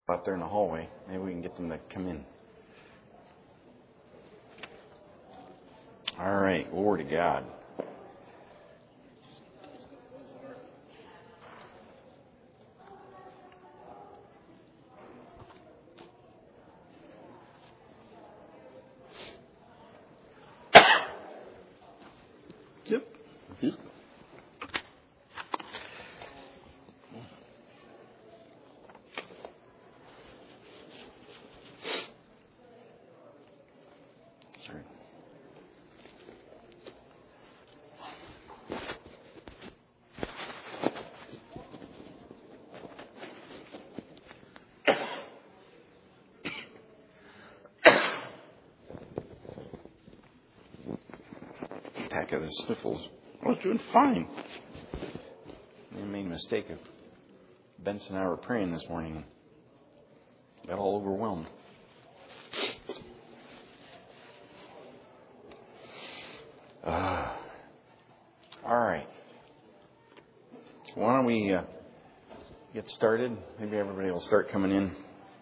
out there in the hallway. Maybe we can get them to come in. All right. Glory to God. Yep. Sorry. Attack of the sniffles. I was doing fine. I made a mistake of Benson and I were praying this morning. Got all overwhelmed. All right. Why don't we get started? Maybe everybody will start coming in.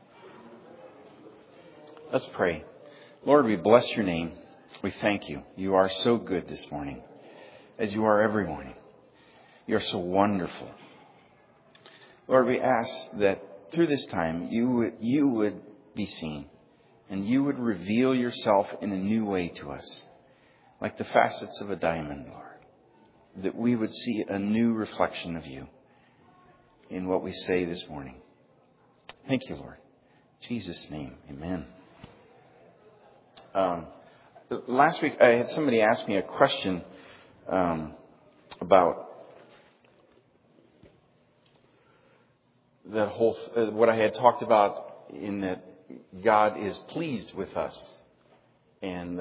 Let's pray. Lord, we bless your name. We thank you. You are so good this morning, as you are every morning. You're so wonderful. Lord, we ask that through this time you would be seen and you would reveal yourself in a new way to us, like the facets of a diamond, Lord, that we would see a new reflection of you in what we say this morning. Thank you, Lord. In Jesus' name, amen. Last week, I had somebody ask me a question about that whole what I had talked about in that God is pleased with us, and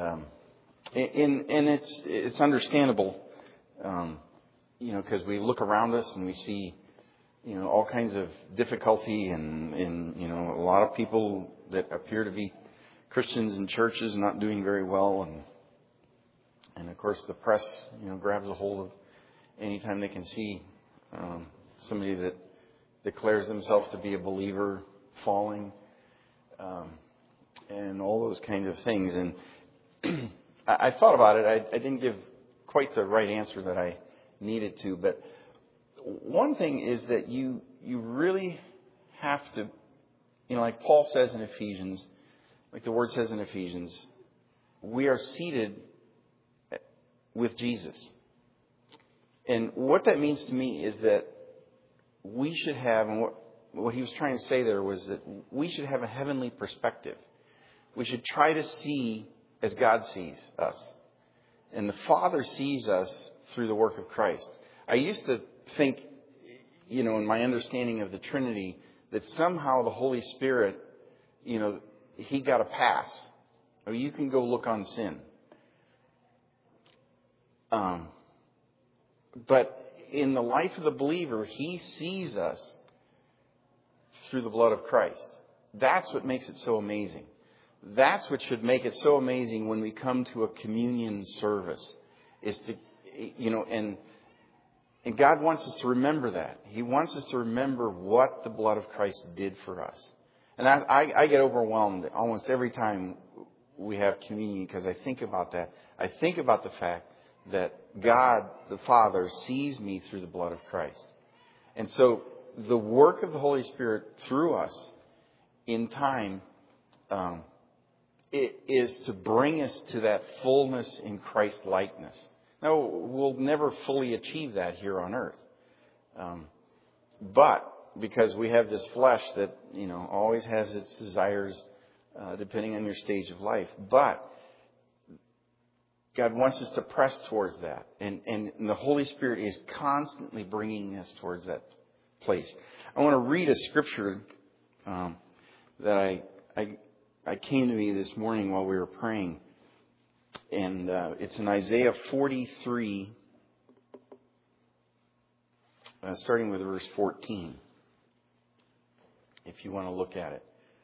it's understandable, because we look around us and we see, all kinds of difficulty and a lot of people that appear to be Christians in churches not doing very well, and of course the press grabs a hold of anytime they can see somebody that declares themselves to be a believer falling, and all those kinds of things. And I thought about it. I didn't give quite the right answer that I needed to, but one thing is that you really have to, like Paul says in Ephesians, like the word says in Ephesians, we are seated with Jesus. And what that means to me is that we should have, and what he was trying to say there was that we should have a heavenly perspective. We should try to see as God sees us. And the Father sees us through the work of Christ. I used to think, in my understanding of the Trinity, that somehow the Holy Spirit, he got a pass. Or you can go look on sin. But in the life of the believer, he sees us through the blood of Christ. That's what makes it so amazing. That's what should make it so amazing when we come to a communion service. Is to, and God wants us to remember that. He wants us to remember what the blood of Christ did for us. And I get overwhelmed almost every time we have communion because I think about that. I think about the fact that God, the Father, sees me through the blood of Christ. And so the work of the Holy Spirit through us in time, it is to bring us to that fullness in Christ likeness. Now, we'll never fully achieve that here on earth. But because we have this flesh that, always has its desires depending on your stage of life. But God wants us to press towards that. And the Holy Spirit is constantly bringing us towards that place. I want to read a scripture that I came to me this morning while we were praying. And it's in Isaiah 43, starting with verse 14, if you want to look at it.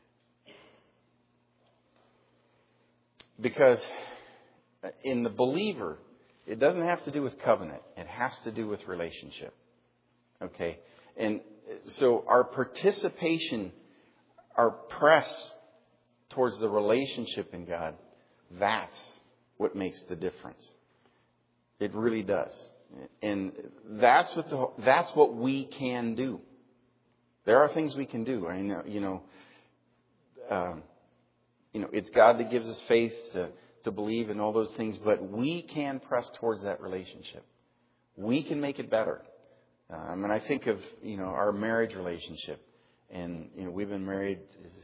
Because in the believer, it doesn't have to do with covenant. It has to do with relationship. Okay? And so our participation our press towards the relationship in God, that's what makes the difference. It really does. And that's what we can do. There are things we can do. I know, it's God that gives us faith to believe in all those things, but we can press towards that relationship. We can make it better. I think of, our marriage relationship. And, we've been married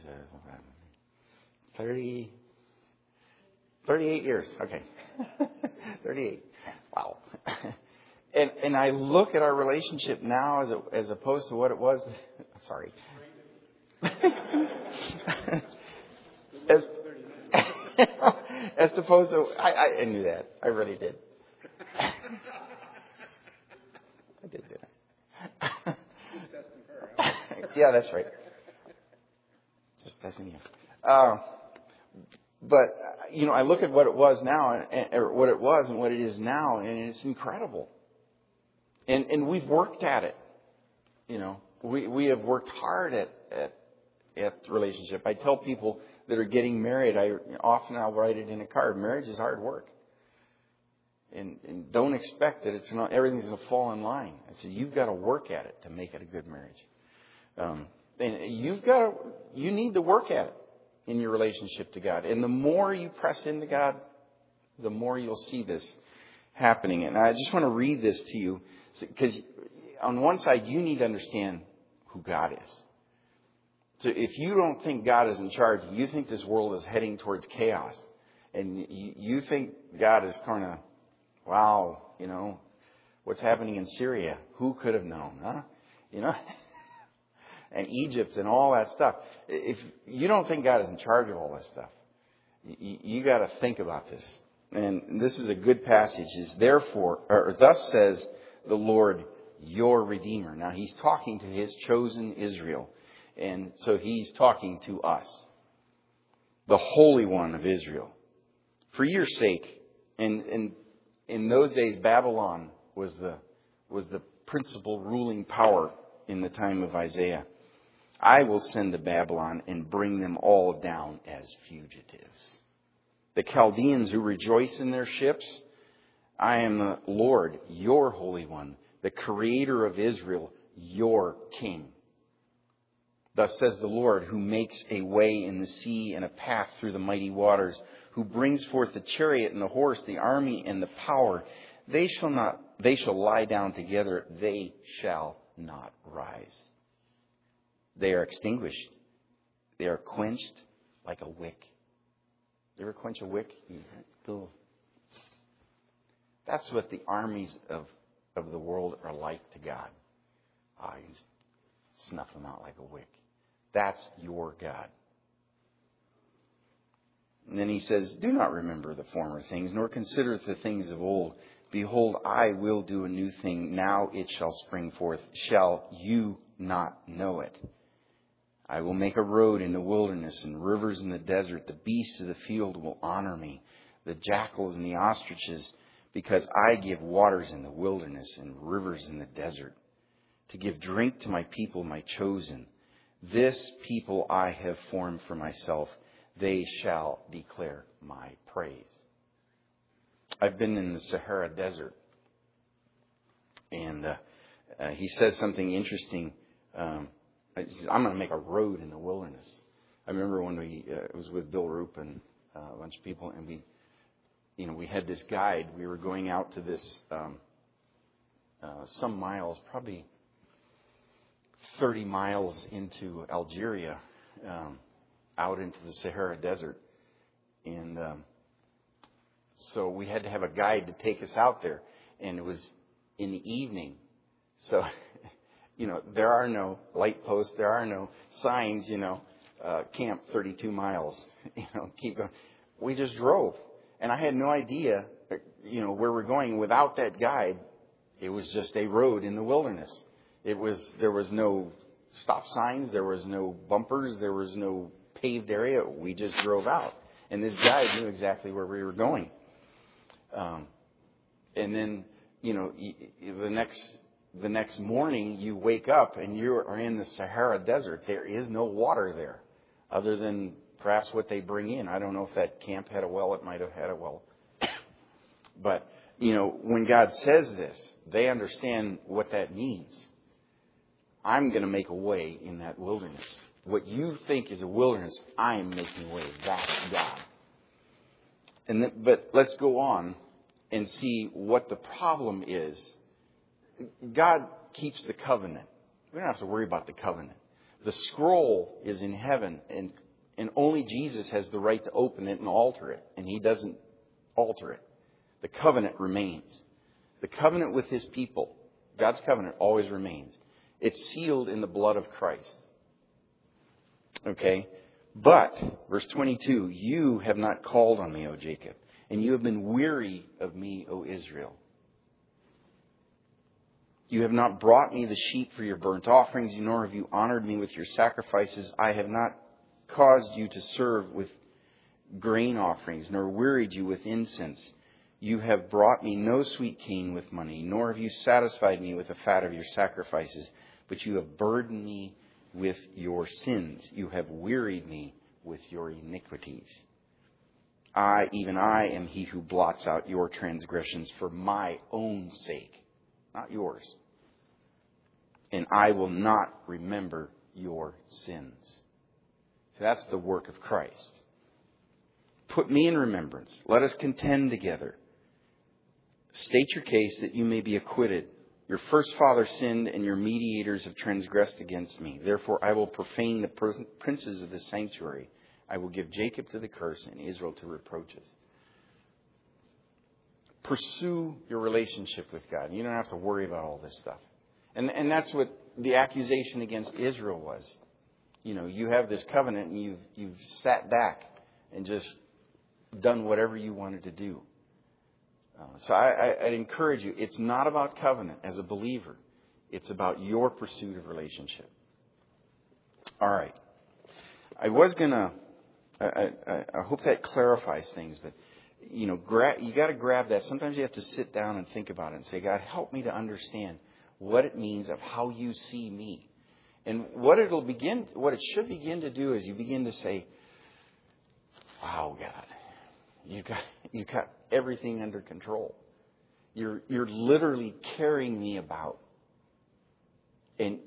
38 years. Okay. 38. Wow. And I look at our relationship now as opposed to what it was. Sorry. As opposed to, I knew that. I really did. I did that. Yeah, that's right. Just testing you. But, I look at what it was now, or what it was and what it is now, and it's incredible. And we've worked at it. We have worked hard at relationship. I tell people that are getting married, I'll write it in a card. Marriage is hard work. And don't expect that everything's going to fall in line. I said, you've got to work at it to make it a good marriage. And you need to work at it in your relationship to God. And the more you press into God, the more you'll see this happening. And I just want to read this to you, because on one side, you need to understand who God is. So if you don't think God is in charge, you think this world is heading towards chaos, and you think God is kind of, wow, what's happening in Syria? Who could have known, huh? And Egypt and all that stuff. If you don't think God is in charge of all that stuff, you got to think about this. And this is a good passage. Thus says the Lord, your Redeemer. Now he's talking to his chosen Israel. And so he's talking to us, the Holy One of Israel. For your sake, and in those days, Babylon was the principal ruling power in the time of Isaiah. I will send to Babylon and bring them all down as fugitives. The Chaldeans who rejoice in their ships, I am the Lord, your Holy One, the Creator of Israel, your King. Thus says the Lord, who makes a way in the sea and a path through the mighty waters, who brings forth the chariot and the horse, the army and the power. They shall lie down together. They shall not rise. They are extinguished. They are quenched like a wick. You ever quench a wick? That's what the armies of the world are like to God. You snuff them out like a wick. That's your God. And then he says, do not remember the former things, nor consider the things of old. Behold, I will do a new thing. Now it shall spring forth. Shall you not know it? I will make a road in the wilderness and rivers in the desert. The beasts of the field will honor me, the jackals and the ostriches, because I give waters in the wilderness and rivers in the desert, to give drink to my people, my chosen. This people I have formed for myself. They shall declare my praise. I've been in the Sahara Desert, and he says something interesting. I'm going to make a road in the wilderness. I remember when it was with Bill Roop and a bunch of people, and we had this guide. We were going out to this some miles, probably 30 miles into Algeria, out into the Sahara Desert. And so we had to have a guide to take us out there. And it was in the evening. So, there are no light posts. There are no signs, camp 32 miles, keep going. We just drove. And I had no idea, where we're going without that guide. It was just a road in the wilderness. There was no stop signs. There was no bumpers. There was no paved area. We just drove out. And this guide knew exactly where we were going. And then, the next morning you wake up and you are in the Sahara Desert. There is no water there. other than perhaps what they bring in. I don't know if that camp had a well. It might have had a well. But, when God says this, they understand what that means. I'm going to make a way in that wilderness. What you think is a wilderness, I am making a way. That's God. But let's go on and see what the problem is. God keeps the covenant. We don't have to worry about the covenant. The scroll is in heaven, and only Jesus has the right to open it and alter it. And He doesn't alter it. The covenant remains. The covenant with His people, God's covenant, always remains. It's sealed in the blood of Christ. Okay? But, verse 22, you have not called on me, O Jacob, and you have been weary of me, O Israel. You have not brought me the sheep for your burnt offerings, nor have you honored me with your sacrifices. I have not caused you to serve with grain offerings, nor wearied you with incense. You have brought me no sweet cane with money, nor have you satisfied me with the fat of your sacrifices, but you have burdened me with your sins. You have wearied me with your iniquities. Even I am He who blots out your transgressions for my own sake, not yours. And I will not remember your sins. So that's the work of Christ. Put me in remembrance. Let us contend together. State your case that you may be acquitted. Your first father sinned, and your mediators have transgressed against me. Therefore I will profane the princes of the sanctuary. I will give Jacob to the curse and Israel to reproaches. Pursue your relationship with God. You don't have to worry about all this stuff. And that's what the accusation against Israel was. You have this covenant and you've sat back and just done whatever you wanted to do. So I'd encourage you, it's not about covenant as a believer. It's about your pursuit of relationship. All right. I hope that clarifies things, but, you got to grab that. Sometimes you have to sit down and think about it and say, God, help me to understand what it means of how you see me. And what it should begin to do is you begin to say, wow, God, you've got everything under control. You're literally carrying me about. And,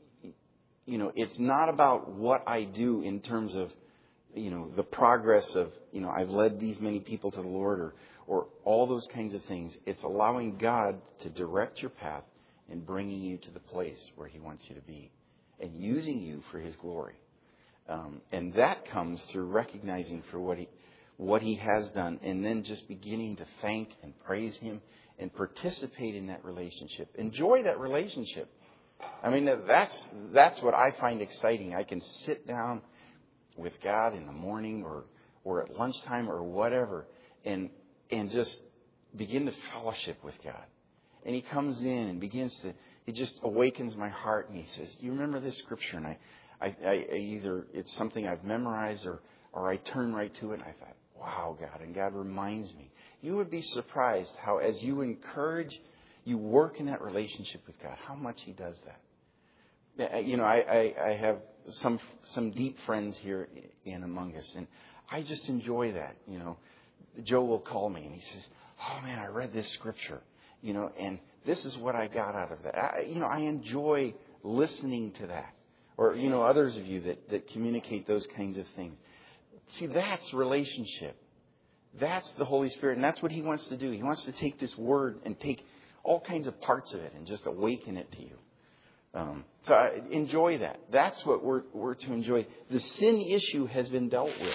it's not about what I do in terms of, the progress of, I've led these many people to the Lord or all those kinds of things. It's allowing God to direct your path and bringing you to the place where He wants you to be and using you for His glory. And that comes through recognizing for what He has done, and then just beginning to thank and praise Him and participate in that relationship. Enjoy that relationship. I mean, that's what I find exciting. I can sit down with God in the morning or at lunchtime or whatever and just begin to fellowship with God. And He comes in and it just awakens my heart, and He says, you remember this scripture? And I either it's something I've memorized or I turn right to it, and I thought, wow, God. And God reminds me. You would be surprised how as you encourage, you work in that relationship with God, how much He does that. I have some deep friends here in among us, and I just enjoy that. Joe will call me, and he says, oh, man, I read this scripture, and this is what I got out of that. I enjoy listening to that. Or, others of you that communicate those kinds of things. See, that's relationship. That's the Holy Spirit. And that's what He wants to do. He wants to take this word and take all kinds of parts of it and just awaken it to you. So I enjoy that. That's what we're to enjoy. The sin issue has been dealt with.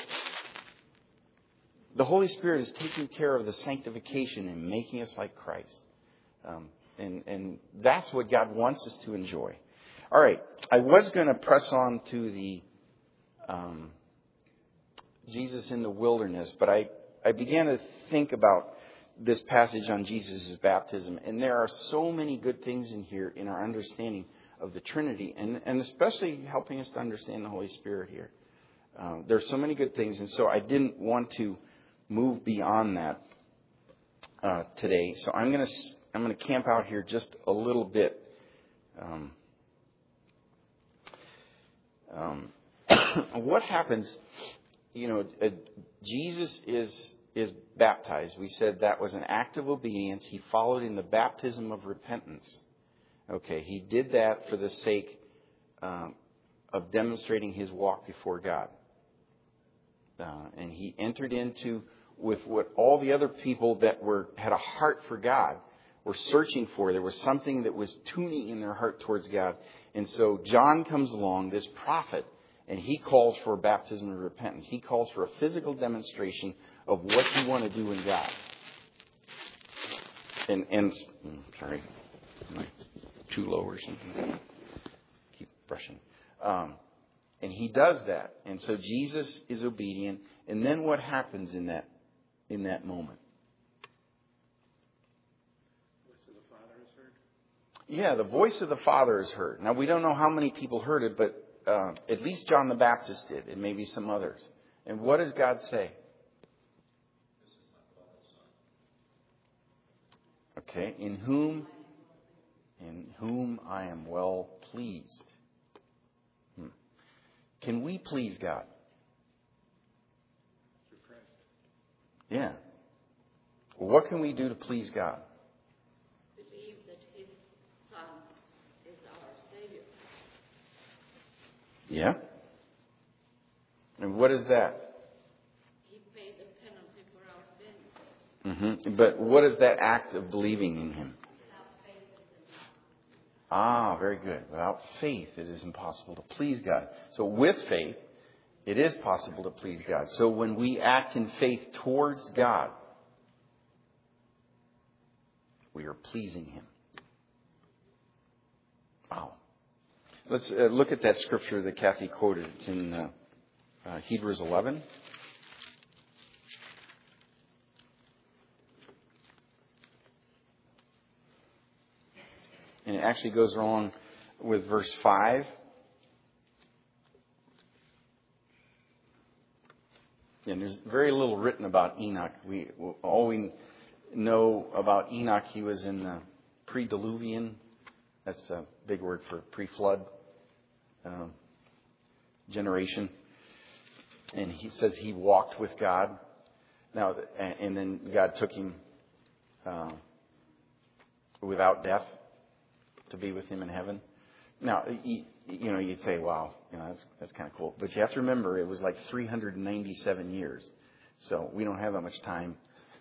The Holy Spirit is taking care of the sanctification and making us like Christ. And that's what God wants us to enjoy. All right. I was going to press on to the Jesus in the wilderness, but I began to think about this passage on Jesus' baptism. And there are so many good things in here in our understanding of the Trinity, and especially helping us to understand the Holy Spirit here. There are so many good things, and so I didn't want to move beyond that today. So I'm going to camp out here just a little bit. what happens, Jesus is baptized. We said that was an act of obedience. He followed in the baptism of repentance. Okay, he did that for the sake of demonstrating his walk before God. And he entered into with what all the other people that had a heart for God were searching for. There was something that was tuning in their heart towards God. And so John comes along, this prophet, and he calls for a baptism of repentance. He calls for a physical demonstration of what you want to do in God. And sorry, am I too low or something? Keep brushing. And he does that. And so Jesus is obedient. And then what happens in that moment? Yeah, the voice of the Father is heard. Now, we don't know how many people heard it, but at least John the Baptist did, and maybe some others. And what does God say? Okay, in whom I am well pleased. Can we please God? Yeah. Well, what can we do to please God? Believe that His Son is our Savior. Yeah. And what is that? He paid the penalty for our sins. Mm-hmm. But what is that act of believing in Him? Very good. Without faith, it is impossible to please God. So with faith, it is possible to please God. So when we act in faith towards God, we are pleasing Him. Wow. Let's look at that scripture that Kathy quoted. It's in Hebrews 11. And it actually goes along with verse 5. And there's very little written about Enoch. All we know about Enoch, he was in the pre-Diluvian. That's a big word for pre-flood generation. And he says he walked with God. Now, and then God took him without death to be with Him in heaven. Now, you'd say, wow, that's kind of cool. But you have to remember, it was like 397 years. So we don't have that much time.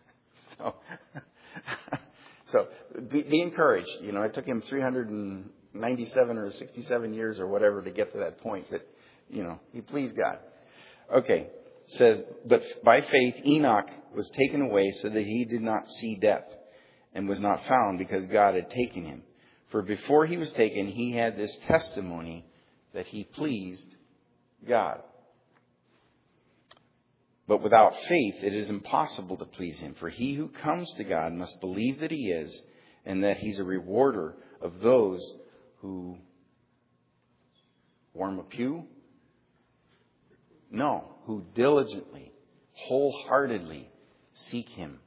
So be encouraged. It took him 397 or 67 years or whatever to get to that point. But, he pleased God. Okay. It says, but by faith Enoch was taken away so that he did not see death and was not found because God had taken him. For before he was taken, he had this testimony that he pleased God. But without faith, it is impossible to please Him. For he who comes to God must believe that He is, and that He's a rewarder of those who warm a pew? No, who diligently, wholeheartedly seek Him.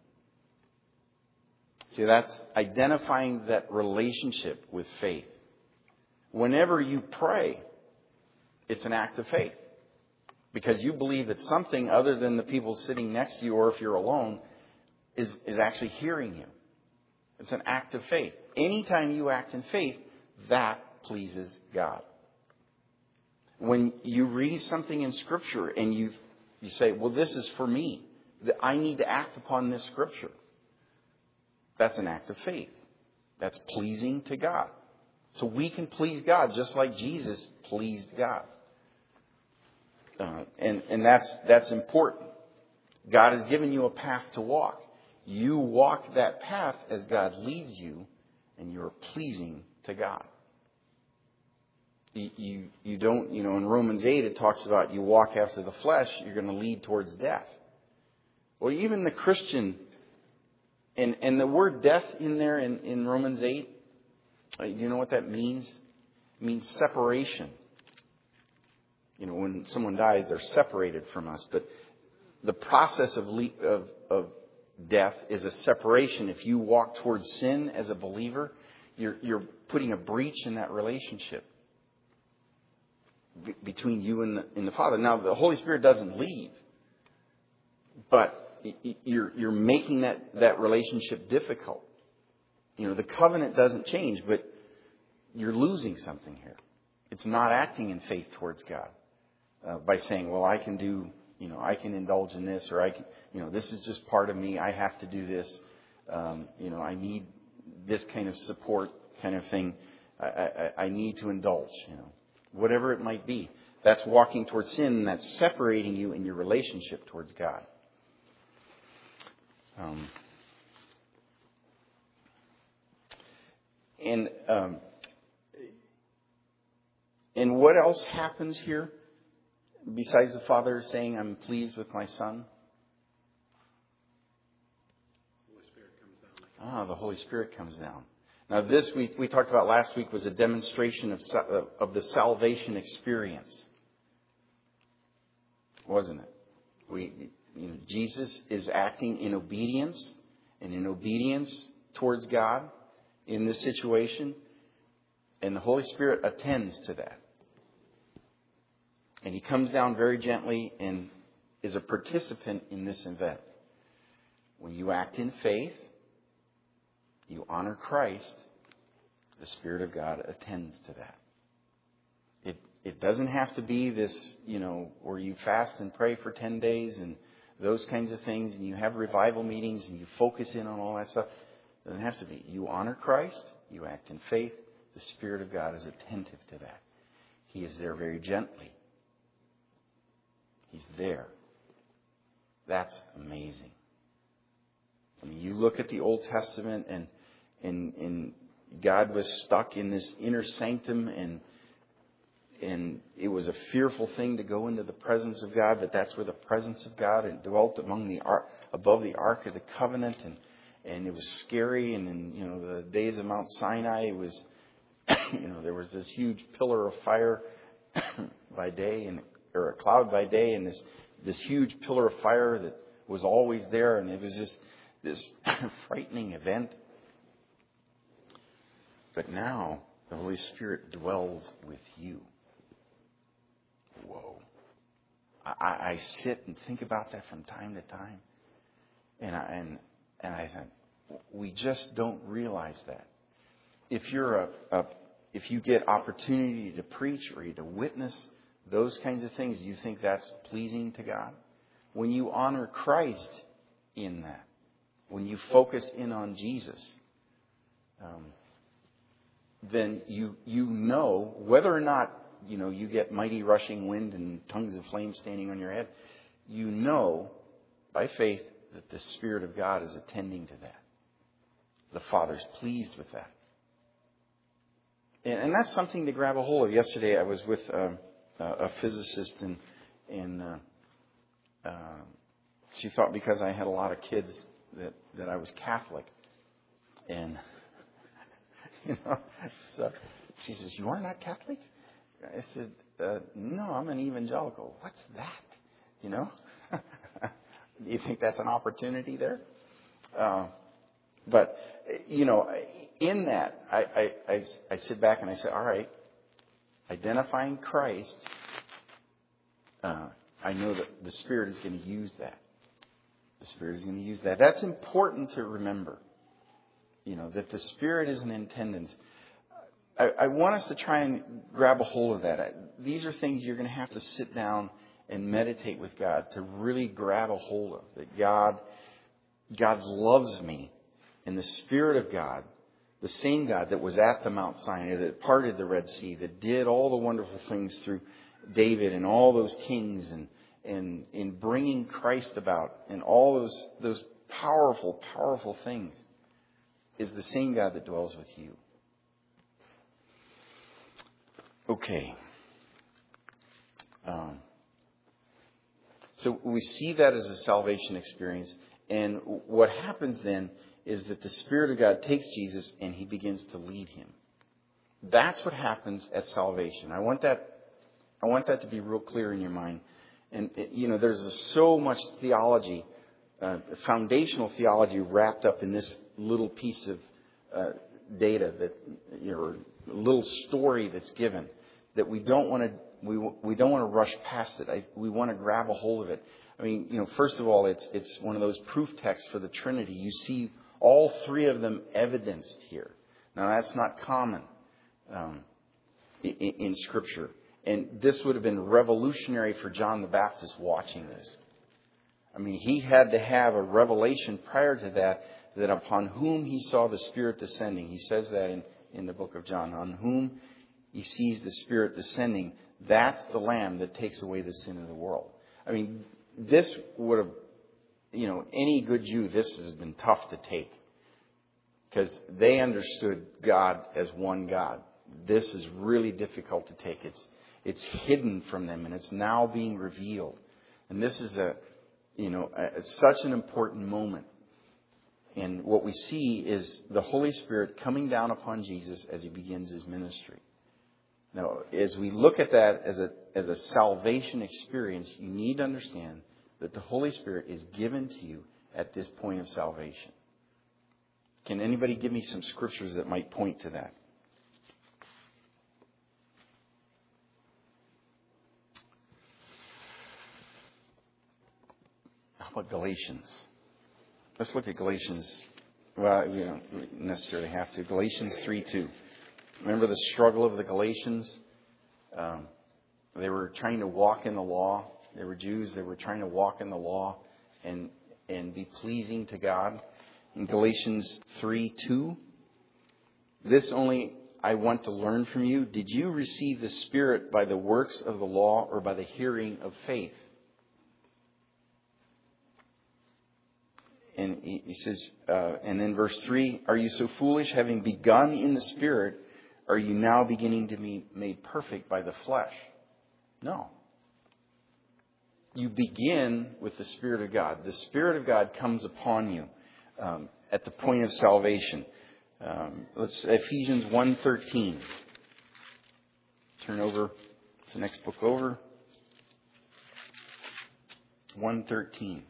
See, that's identifying that relationship with faith. Whenever you pray, it's an act of faith. Because you believe that something other than the people sitting next to you, or if you're alone, is actually hearing you. It's an act of faith. Anytime you act in faith, that pleases God. When you read something in Scripture and you say, well, this is for me. I need to act upon this Scripture. That's an act of faith. That's pleasing to God. So we can please God just like Jesus pleased God. And that's important. God has given you a path to walk. You walk that path as God leads you, and you're pleasing to God. You don't, in Romans 8 it talks about you walk after the flesh, you're going to lead towards death. Well, even the Christian, and the word death in there in Romans 8, you know what that means? It means separation. When someone dies, they're separated from us. But the process of death is a separation. If you walk towards sin as a believer, you're putting a breach in that relationship. between you and the Father. Now, the Holy Spirit doesn't leave, but you're making that relationship difficult. The covenant doesn't change, but you're losing something here. It's not acting in faith towards God by saying, well, I can do, I can indulge in this, or I can, this is just part of me. I have to do this. I need this kind of support kind of thing. I need to indulge, whatever it might be. That's walking towards sin, and that's separating you in your relationship towards God. And what else happens here besides the Father saying, I'm pleased with my Son? The Holy Spirit comes down. The Holy Spirit comes down. Now, this we talked about last week was a demonstration of the salvation experience, wasn't it? Jesus is acting in obedience, and in obedience towards God in this situation, and the Holy Spirit attends to that. And He comes down very gently and is a participant in this event. When you act in faith, you honor Christ, the Spirit of God attends to that. It doesn't have to be this, where you fast and pray for 10 days and those kinds of things, and you have revival meetings and you focus in on all that stuff. It doesn't have to be. You honor Christ, you act in faith, the Spirit of God is attentive to that. He is there very gently. He's there. That's amazing. You look at the Old Testament and God was stuck in this inner sanctum, and it was a fearful thing to go into the presence of God, but that's where the presence of God dwelt above the Ark of the Covenant, and it was scary. And in the days of Mount Sinai, it was there was this huge pillar of fire by day or a cloud by day, and this huge pillar of fire that was always there, and it was just this frightening event. But now the Holy Spirit dwells with you. Whoa. I sit and think about that from time to time. And I think we just don't realize that. If you're if you get opportunity to preach or to witness those kinds of things, do you think that's pleasing to God? When you honor Christ in that, when you focus in on Jesus, then you know whether or not you get mighty rushing wind and tongues of flame standing on your head, you know by faith that the Spirit of God is attending to that. The Father's pleased with that. And that's something to grab a hold of. Yesterday I was with a physicist, and she thought because I had a lot of kids that I was Catholic. And so she says, "You are not Catholic?" I said, "No, I'm an evangelical." "What's that?" Do you think that's an opportunity there? But in that, I sit back and I say, all right, identifying Christ, I know that the Spirit is going to use that. The Spirit is going to use that. That's important to remember. That the Spirit is in attendance. I want us to try and grab a hold of that. These are things you're going to have to sit down and meditate with God to really grab a hold of. That God loves me, and the Spirit of God, the same God that was at the Mount Sinai, that parted the Red Sea, that did all the wonderful things through David and all those kings, and in bringing Christ about, and all those powerful, powerful things, is the same God that dwells with you. Okay. So we see that as a salvation experience. And what happens then is that the Spirit of God takes Jesus and He begins to lead him. That's what happens at salvation. I want that to be real clear in your mind. And, there's so much theology, foundational theology wrapped up in this little piece of data, that a little story that's given, that we don't want to we don't want to rush past it. We want to grab a hold of it. I mean, first of all, it's one of those proof texts for the Trinity. You see all three of them evidenced here. Now, that's not common in Scripture. And this would have been revolutionary for John the Baptist watching this. I mean, he had to have a revelation prior to that upon whom he saw the Spirit descending. He says that in the book of John. On whom he sees the Spirit descending, that's the Lamb that takes away the sin of the world. I mean, this would have, any good Jew, this has been tough to take. Because they understood God as one God. This is really difficult to take. It's hidden from them, and it's now being revealed. And this is such an important moment. And what we see is the Holy Spirit coming down upon Jesus as he begins his ministry. Now, as we look at that as a salvation experience, you need to understand that the Holy Spirit is given to you at this point of salvation. Can anybody give me some scriptures that might point to that? How about Galatians? Let's look at Galatians. Well, you don't necessarily have to. Galatians 3:2. Remember the struggle of the Galatians? They were trying to walk in the law. They were Jews. They were trying to walk in the law and be pleasing to God. In Galatians 3:2, this only I want to learn from you. Did you receive the Spirit by the works of the law or by the hearing of faith? And he says, and then verse 3, are you so foolish, having begun in the Spirit, are you now beginning to be made perfect by the flesh? No. You begin with the Spirit of God. The Spirit of God comes upon you at the point of salvation. Let's Ephesians 1:13. Turn over to the next book over. 1:13.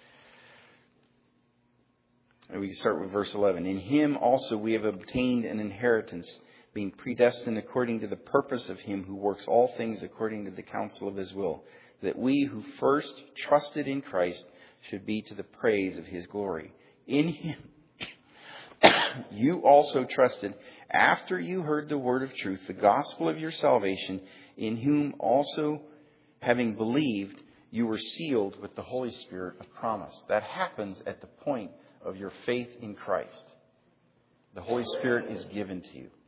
And we can start with verse 11. In him also we have obtained an inheritance, being predestined according to the purpose of him who works all things according to the counsel of his will, that we who first trusted in Christ should be to the praise of his glory. In him you also trusted after you heard the word of truth, the gospel of your salvation, in whom also, having believed, you were sealed with the Holy Spirit of promise. That happens at the point of your faith in Christ. The Holy Spirit is given to you.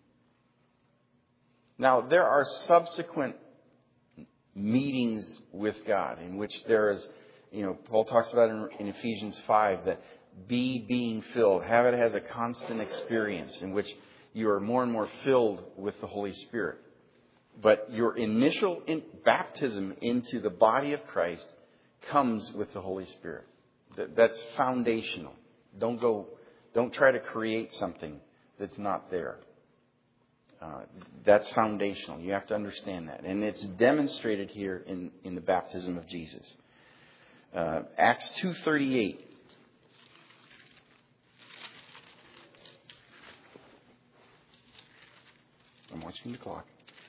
Now, there are subsequent meetings with God in which there is, Paul talks about in Ephesians 5 that being filled, have it as a constant experience in which you are more and more filled with the Holy Spirit. But your initial baptism into the body of Christ comes with the Holy Spirit. That's foundational. Don't try to create something that's not there. That's foundational. You have to understand that. And it's demonstrated here in the baptism of Jesus. Acts 2:38. I'm watching the clock.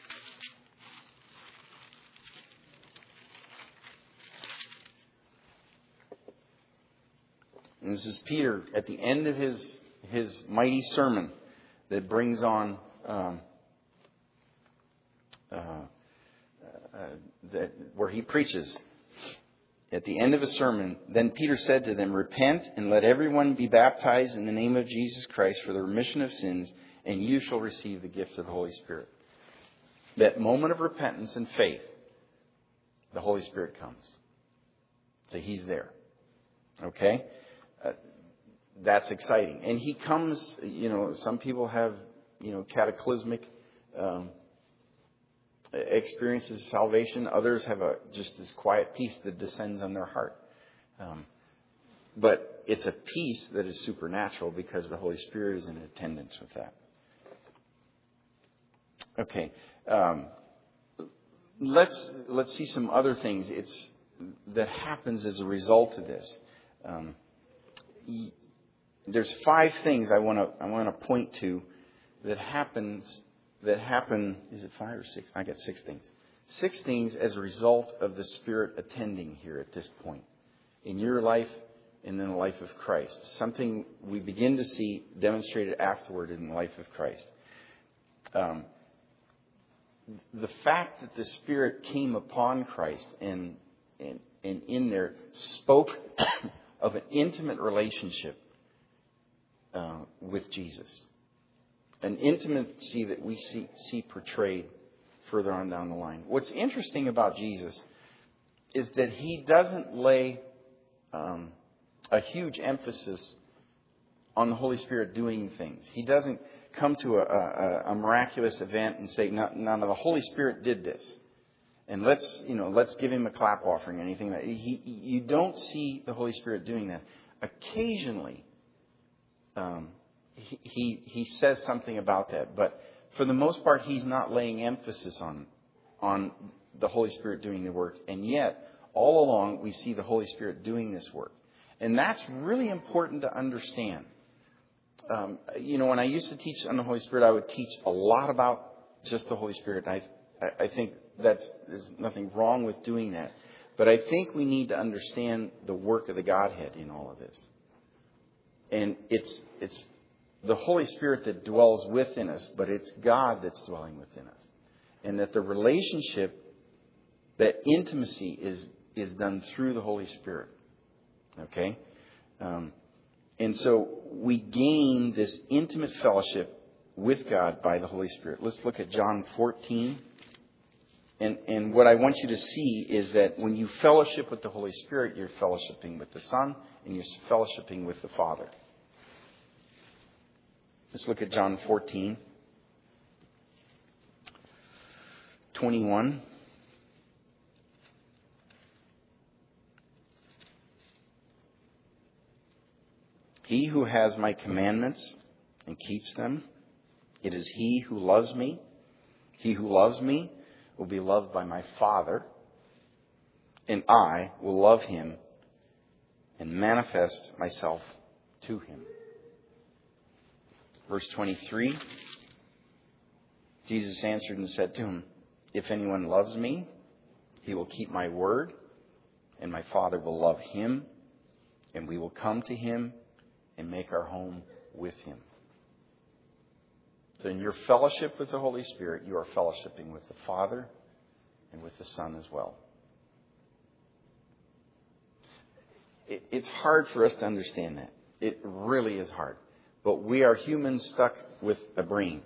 And this is Peter at the end of his mighty sermon that brings on where he preaches. At the end of his sermon, then Peter said to them, repent and let everyone be baptized in the name of Jesus Christ for the remission of sins, and you shall receive the gift of the Holy Spirit. That moment of repentance and faith, the Holy Spirit comes. So he's there. Okay? That's exciting. And he comes, some people have, cataclysmic experiences of salvation. Others have just this quiet peace that descends on their heart. But it's a peace that is supernatural because the Holy Spirit is in attendance with that. Okay. Let's see some other things that happens as a result of this. There's 5 things I want to point to that happen. Is it 5 or 6? I got 6 things. 6 things as a result of the Spirit attending here at this point in your life and in the life of Christ. Something we begin to see demonstrated afterward in the life of Christ. The fact that the Spirit came upon Christ and in there spoke of an intimate relationship with Jesus. An intimacy that we see portrayed further on down the line. What's interesting about Jesus is that He doesn't lay a huge emphasis on the Holy Spirit doing things. He doesn't come to a miraculous event and say, no, the Holy Spirit did this. And let's give Him a clap offering or anything like that. You don't see the Holy Spirit doing that. Occasionally, He says something about that. But for the most part, He's not laying emphasis on the Holy Spirit doing the work. And yet, all along, we see the Holy Spirit doing this work. And that's really important to understand. When I used to teach on the Holy Spirit, I would teach a lot about just the Holy Spirit. I think there's nothing wrong with doing that. But I think we need to understand the work of the Godhead in all of this. And it's the Holy Spirit that dwells within us, but it's God that's dwelling within us. And that the relationship, that intimacy is done through the Holy Spirit. Okay? And so we gain this intimate fellowship with God by the Holy Spirit. Let's look at John 14. And what I want you to see is that when you fellowship with the Holy Spirit, you're fellowshipping with the Son and you're fellowshipping with the Father. Let's look at John 14, 21. He who has my commandments and keeps them, it is he who loves me. He who loves me will be loved by my Father, and I will love him and manifest myself to him. Verse 23, Jesus answered and said to him, if anyone loves me, he will keep my word, and my Father will love him, and we will come to him and make our home with him. So in your fellowship with the Holy Spirit, you are fellowshipping with the Father and with the Son as well. It's hard for us to understand that. It really is hard. But we are humans stuck with a brain.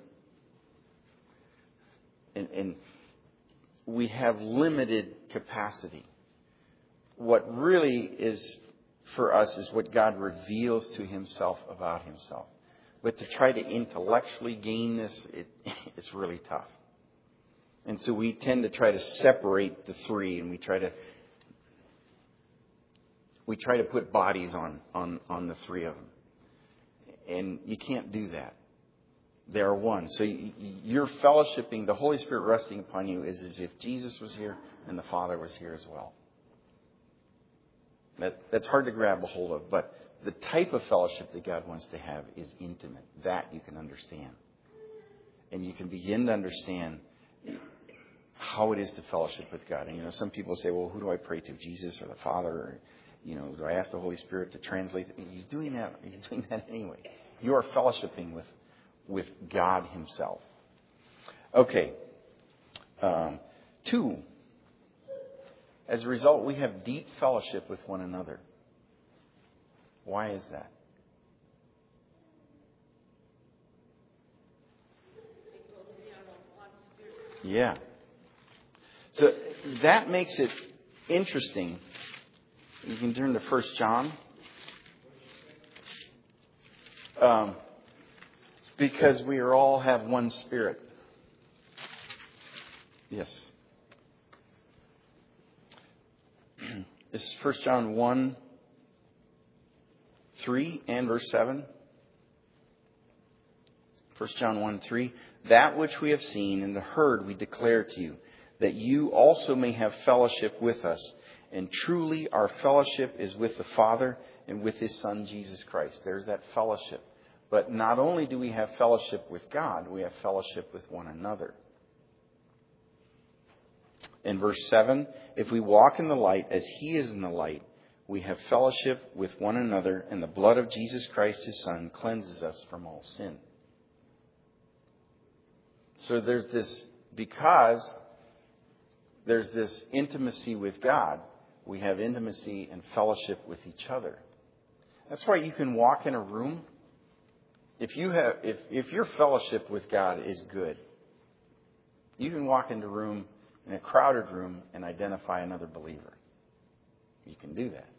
And we have limited capacity. What really is for us is what God reveals to himself about himself. But to try to intellectually gain this, it's really tough. And so we tend to try to separate the three, and we try to put bodies on the three of them. And you can't do that. They are one. So you're fellowshipping, the Holy Spirit resting upon you is as if Jesus was here and the Father was here as well. That's hard to grab a hold of, but the type of fellowship that God wants to have is intimate. That you can understand. And you can begin to understand how it is to fellowship with God. And, some people say, well, who do I pray to, Jesus or the Father? Or, do I ask the Holy Spirit to translate? He's doing that. He's doing that anyway. You are fellowshipping with God himself. Okay. 2. As a result, we have deep fellowship with one another. Why is that? Yeah. So that makes it interesting. You can turn to 1 John. Because we all have one Spirit. Yes. This is 1 John 1, 3 and verse 7. 1 John 1, 3. That which we have seen and heard we declare to you, that you also may have fellowship with us. And truly our fellowship is with the Father and with his Son, Jesus Christ. There's that fellowship. But not only do we have fellowship with God, we have fellowship with one another. in verse 7, if we walk in the light as He is in the light, we have fellowship with one another, and the blood of Jesus Christ, His Son, cleanses us from all sin. So because there's this intimacy with God, we have intimacy and fellowship with each other. That's why you can walk in a room. If your fellowship with God is good, you can walk into a room, in a crowded room, and identify another believer. You can do that.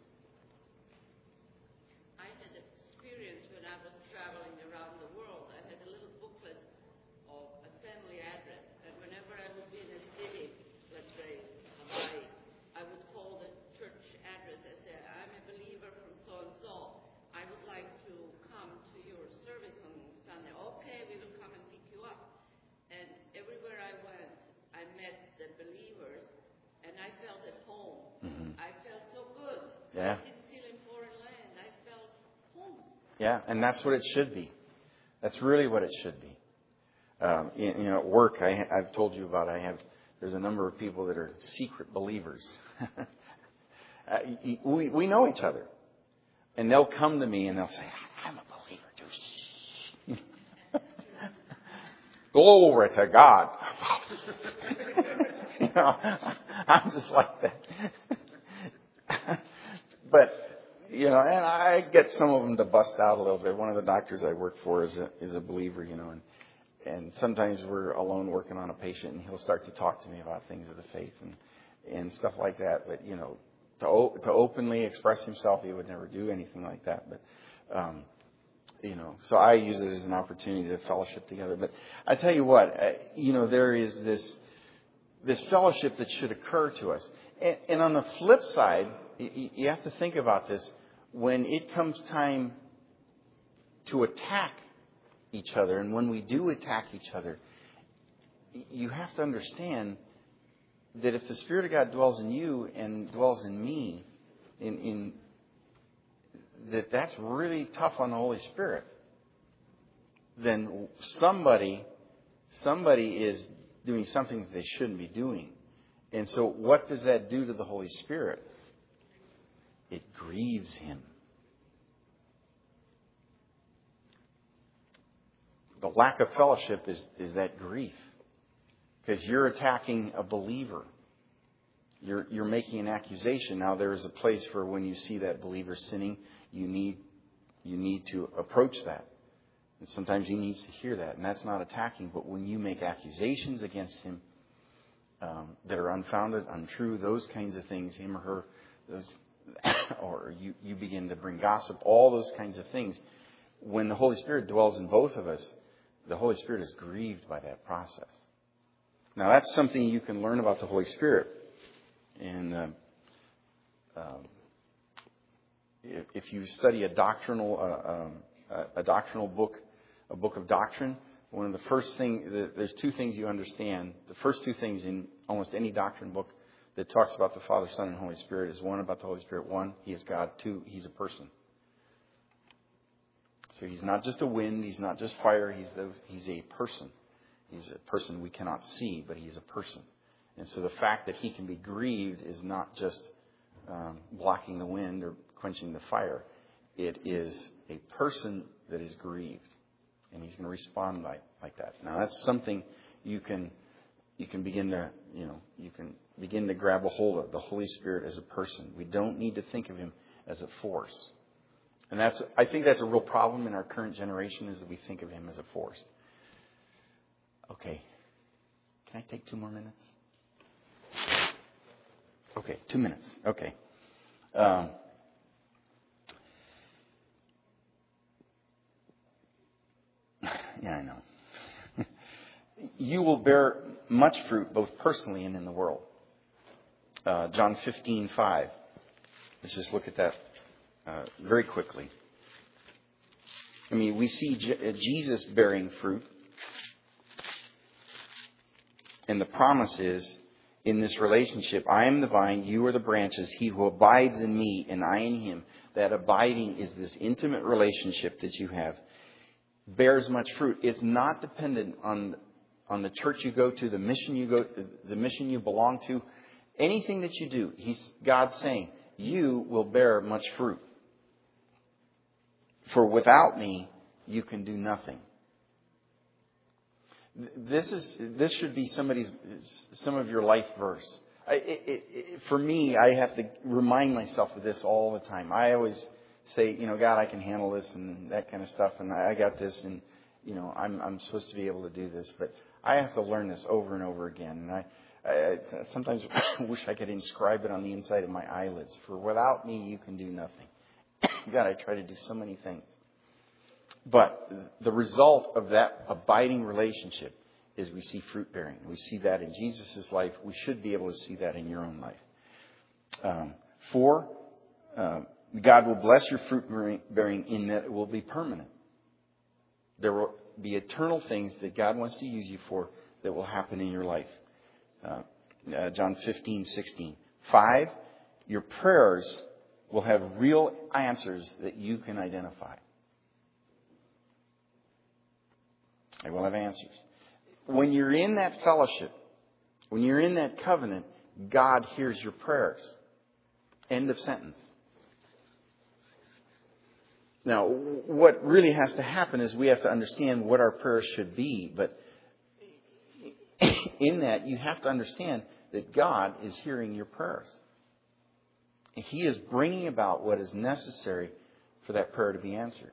I had an experience when I was traveling around the world. I had a little booklet of assembly address, and whenever I would be in a city, let's say Hawaii, I would call the church address and say, I'm a believer from so-and-so. I would like to come to your service on Sunday. Okay, we will come and pick you up. And everywhere I went, I met the believers, and I felt at home. Mm-hmm. I felt so good. Yeah. I didn't feel in foreign land. I felt home. Yeah, and that's what it should be. That's really what it should be. At work, I've told you about. There's a number of people that are secret believers. We know each other, and they'll come to me and they'll say, "I'm a believer too." Glory to God. I'm just like that. But, and I get some of them to bust out a little bit. One of the doctors I work for is a believer, and sometimes we're alone working on a patient, and he'll start to talk to me about things of the faith and stuff like that. But, to openly express himself, he would never do anything like that. But, so I use it as an opportunity to fellowship together. But I tell you what, there is this fellowship that should occur to us. And on the flip side, you have to think about this. When it comes time to attack each other, and when we do attack each other, you have to understand that if the Spirit of God dwells in you and dwells in me, that's really tough on the Holy Spirit. Then somebody is doing something that they shouldn't be doing. And so what does that do to the Holy Spirit? It grieves Him. The lack of fellowship is that grief. Because you're attacking a believer. You're making an accusation. Now there is a place for when you see that believer sinning, you need to approach that. And sometimes he needs to hear that. And that's not attacking. But when you make accusations against him that are unfounded, untrue, those kinds of things, him or her, or you begin to bring gossip, all those kinds of things. When the Holy Spirit dwells in both of us, the Holy Spirit is grieved by that process. Now that's something you can learn about the Holy Spirit. And if you study a doctrinal book, a book of doctrine, one of the first things, there's two things you understand. The first two things in almost any doctrine book that talks about the Father, Son, and Holy Spirit is one, about the Holy Spirit. One, He is God. Two, He's a person. So He's not just a wind. He's not just fire. He's a person. He's a person we cannot see, but He's a person. And so the fact that He can be grieved is not just blocking the wind or quenching the fire. It is a person that is grieved. And He's going to respond like that. Now that's something you can begin to grab a hold of, the Holy Spirit as a person. We don't need to think of Him as a force. And I think that's a real problem in our current generation, is that we think of Him as a force. Okay. Can I take 2 more minutes? Okay, 2 minutes. Okay. Yeah, I know. You will bear much fruit, both personally and in the world. John 15:5. Let's just look at that very quickly. I mean, we see Jesus bearing fruit. And the promise is, in this relationship, I am the vine, you are the branches. He who abides in me and I in him. That abiding is this intimate relationship that you have. Bears much fruit. It's not dependent on the church you go to, the mission you belong to. Anything that you do, God's saying, you will bear much fruit. For without me, you can do nothing. This should be some of your life verse. For me, I have to remind myself of this all the time. I always say, God, I can handle this and that kind of stuff, and I got this, and I'm supposed to be able to do this. But I have to learn this over and over again. And I sometimes wish I could inscribe it on the inside of my eyelids. For without me, you can do nothing. God, I try to do so many things. But the result of that abiding relationship is we see fruit bearing. We see that in Jesus' life. We should be able to see that in your own life. 4, God will bless your fruit bearing in that it will be permanent. There will be eternal things that God wants to use you for that will happen in your life. John 15:16. 5, your prayers will have real answers that you can identify. They will have answers. When you're in that fellowship, when you're in that covenant, God hears your prayers. End of sentence. Now, what really has to happen is we have to understand what our prayers should be. But in that, you have to understand that God is hearing your prayers. He is bringing about what is necessary for that prayer to be answered.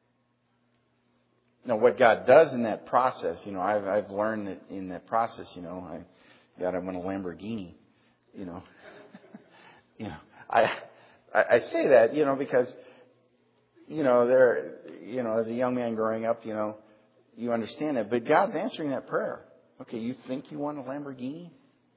Now, what God does in that process, I've learned that in that process, I want a Lamborghini, I say that, because, as a young man growing up, you understand that. But God's answering that prayer. Okay, you think you want a Lamborghini?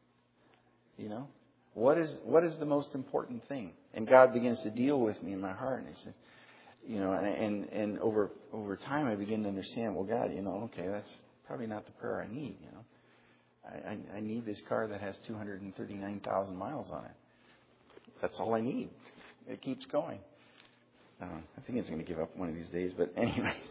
What is the most important thing? And God begins to deal with me in my heart, and He says, and over time I begin to understand, well, God, okay, that's probably not the prayer I need, I need this car that has 239,000 miles on it. That's all I need. It keeps going. I think it's going to give up one of these days, but anyways.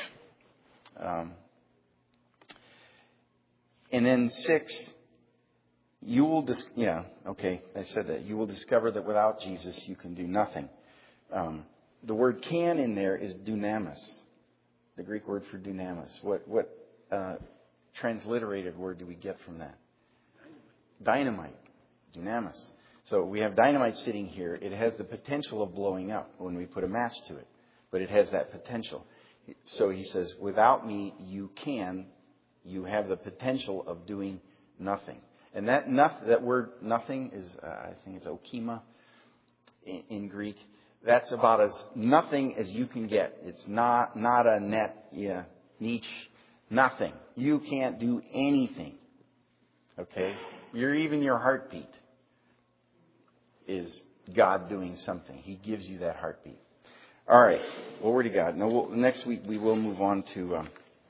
And then 6, you will, I said that. You will discover that without Jesus you can do nothing. The word can in there is dunamis, the Greek word for dunamis. What transliterated word do we get from that? Dynamite. Dunamis. So we have dynamite sitting here. It has the potential of blowing up when we put a match to it. But it has that potential. So he says, without me, you have the potential of doing nothing. And that word nothing is, I think it's okima in Greek. That's about as nothing as you can get. It's not a niche, nothing. You can't do anything. Okay? Even your heartbeat is God doing something. He gives you that heartbeat. All right. Glory to God. Now, next week we will move on to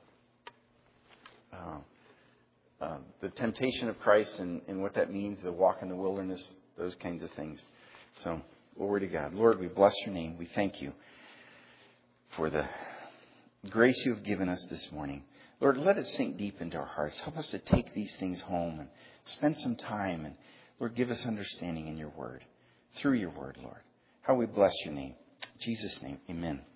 the temptation of Christ and what that means, the walk in the wilderness, those kinds of things. So, glory to God. Lord, we bless your name. We thank you for the grace you have given us this morning. Lord, let it sink deep into our hearts. Help us to take these things home and spend some time. And, Lord, give us understanding in your word, through your word, Lord. How we bless your name. In Jesus' name, amen.